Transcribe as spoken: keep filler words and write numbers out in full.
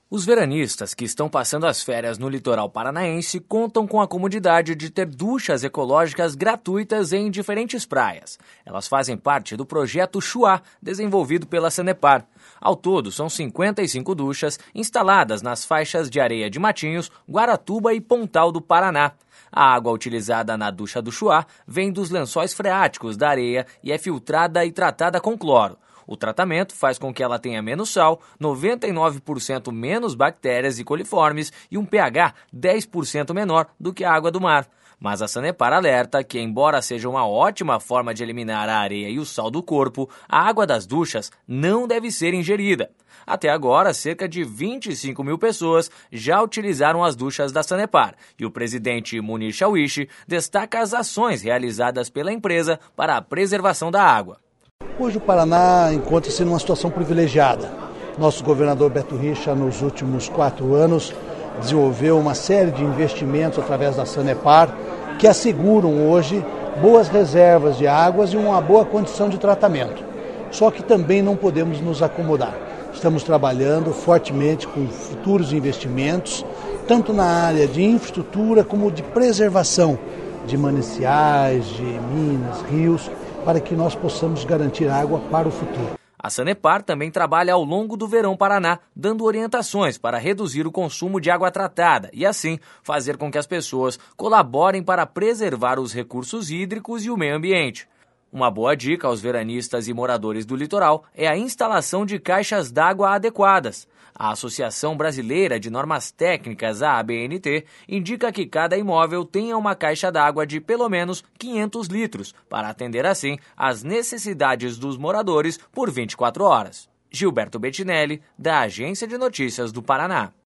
Os veranistas que estão passando as férias no litoral paranaense contam com a comodidade de ter duchas ecológicas gratuitas em diferentes praias. Elas fazem parte do projeto Chuá, desenvolvido pela Sanepar. Ao todo, são cinquenta e cinco duchas instaladas nas faixas de areia de Matinhos, Guaratuba e Pontal do Paraná. A água utilizada na ducha do Chuá vem dos lençóis freáticos da areia e é filtrada e tratada com cloro. O tratamento faz com que ela tenha menos sal, noventa e nove por cento menos bactérias e coliformes e um pH dez por cento menor do que a água do mar. Mas a Sanepar alerta que, embora seja uma ótima forma de eliminar a areia e o sal do corpo, a água das duchas não deve ser ingerida. Até agora, cerca de vinte e cinco mil pessoas já utilizaram as duchas da Sanepar e o presidente Munir Shawishi destaca as ações realizadas pela empresa para a preservação da água. Hoje o Paraná encontra-se numa situação privilegiada. Nosso governador Beto Richa, nos últimos quatro anos, desenvolveu uma série de investimentos através da Sanepar que asseguram hoje boas reservas de águas e uma boa condição de tratamento. Só que também não podemos nos acomodar. Estamos trabalhando fortemente com futuros investimentos, tanto na área de infraestrutura como de preservação de mananciais, de minas, rios, para que nós possamos garantir água para o futuro. A Sanepar também trabalha ao longo do verão Paraná, dando orientações para reduzir o consumo de água tratada e, assim, fazer com que as pessoas colaborem para preservar os recursos hídricos e o meio ambiente. Uma boa dica aos veranistas e moradores do litoral é a instalação de caixas d'água adequadas. A Associação Brasileira de Normas Técnicas, a A B N T, indica que cada imóvel tenha uma caixa d'água de pelo menos quinhentos litros, para atender assim às necessidades dos moradores por vinte e quatro horas. Gilberto Bettinelli, da Agência de Notícias do Paraná.